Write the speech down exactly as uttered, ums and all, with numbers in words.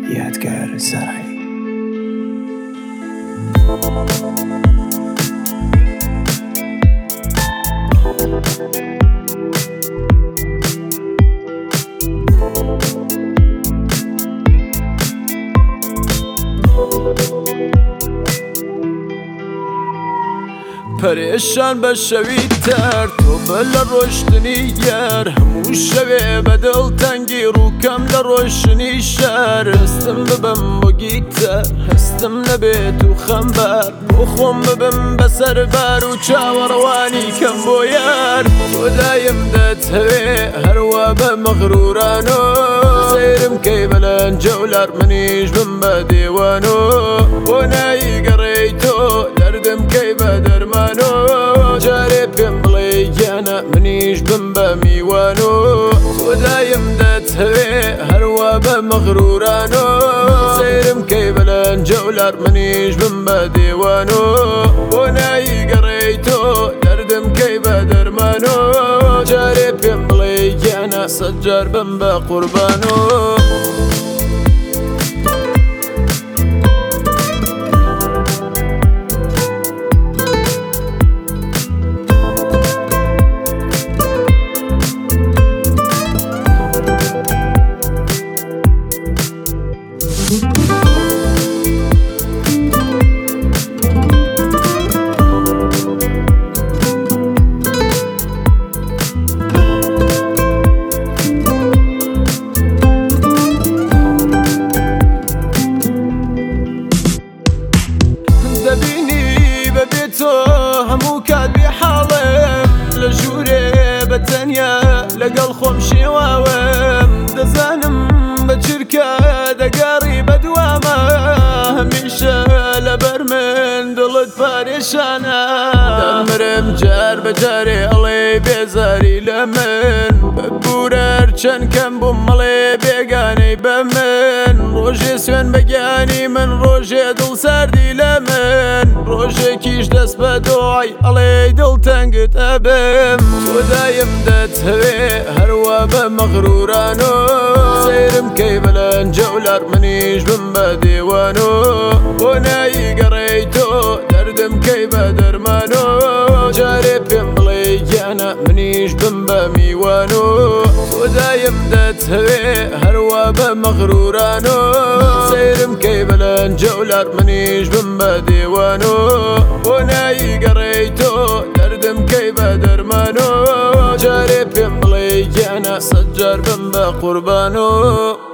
یادگار زەڕی پەرێشان بە شەوی تەر تۆ بە لە ڕۆشتنی یار هەموو شەوێ بەدڵ تەنگی ڕووکەم لە ڕۆشنی شار هەستم ببم بۆ گیتار هەستم نەبێت و خەمبار بۆ خۆم ببم بەسەربار و چاوەڕوانی کەم بۆ یار تۆ دایم دەتهەوێ هەروە بە مەغروورانۆ سەیرم کەی بەلەن جەولار منیش بم بە دێوانۆ بۆ نایگەڕێی تۆ دەردم کەی بە دەرمان جارێ پێم بڵێ گیانە منیش بم بە میوانۆ تۆ دایم دەتهەوێ هەروە بە مەغروورانۆ سەیرم کەی بەلەن جەولار منیش بم بە دێوانۆ بۆ نایگەڕێی تۆ دەردم کەی بە دەرمانۆ جارێ پێم بڵێ گیانە سەد جار بم بە قوربانۆ دەبینی بەبێ تۆ هەموو کات بێ حاڵم لە ژوورێ بەتەنیا لەگەڵ خۆم شێواوم دەزانم بە چرکە دەگەڕی بەدوامە هەمیشە لەبەر من دڵت پارێشانە دەمرم جار بەجارێ ئەڵێ بێزاری لە من بەبورەر چەند کەم بووم مەڵێ بێگانەی بە من ڕۆژێ سوێن بەگیانی من ڕۆژێ دڵ ساردی لە من ڕۆژێکیش دەست بە دۆی ئەڵێ دڵتەنگت ئەبم تۆ دایم دەتهەوێ هەروە بە مەغروورانۆ سەیرم کەی بەلەن جەولار منیش بم بە دێوانۆ بۆ نایگەڕێی تۆ دەردم کەی بە دەرمانۆ جارێ پێم بڵێ گیانە منیش بم بە میوانۆ تۆ دایم دەتهەوێ هەروە بە مەغروورانۆ سەیرم کەی بەلەن جەولار منیش بم بە دێوانۆ بۆ نایگەڕێی تۆ دەردم کەی بە دەرمانۆ جارێ پێم بڵێ گیانە سەد جار بم بە قوربانۆ